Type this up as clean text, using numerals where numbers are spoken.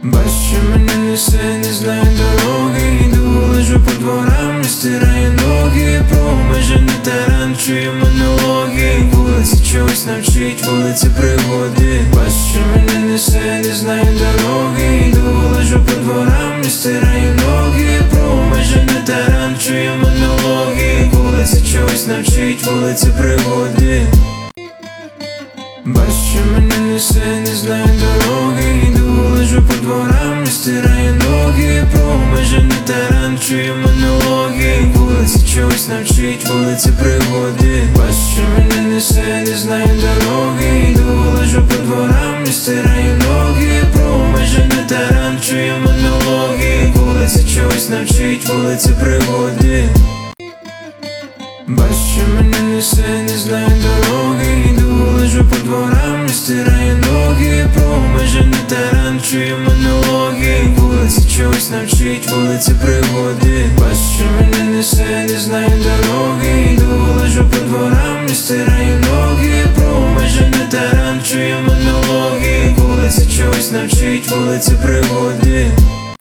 Бачу, мене несе, не знаю дороги. Йду, лежу по дворам, не стираю ноги. Промежений таран, чую монологи. Вулиці чогось навчить, вулиці пригоди. Бачу, мене несе, не знаю дороги. Йду, лежу по дворам, не стираю ноги. Промежений таран, чую монологи. Вулиці чогось навчить, вулиці пригоди. Бачу, мене несе, не знаю дороги. Йду, лежу по дворам, не стираю ноги. Промежений таран, чую монологи. Вулиці чогось навчить, вулиці пригоди. Бачу, мене несе, не знаю дороги. Йду, лежу по дворам, не стираю ноги. Промежений таран, чую монологи. Вулиці чогось навчить, вулиці пригоди. Бачу, мене несе, не знаю дороги. Йду, лежу по дворам, не стираю ноги. Промежений таран, чую монологи. Вулиці чогось навчить, вулиці пригоди. Бачу, мене несе, не знаю дороги. Йду, лежу по дворам, не стираю ноги. Промежений таран, чую монологи. Вулиці чогось навчить, вулиці пригоди.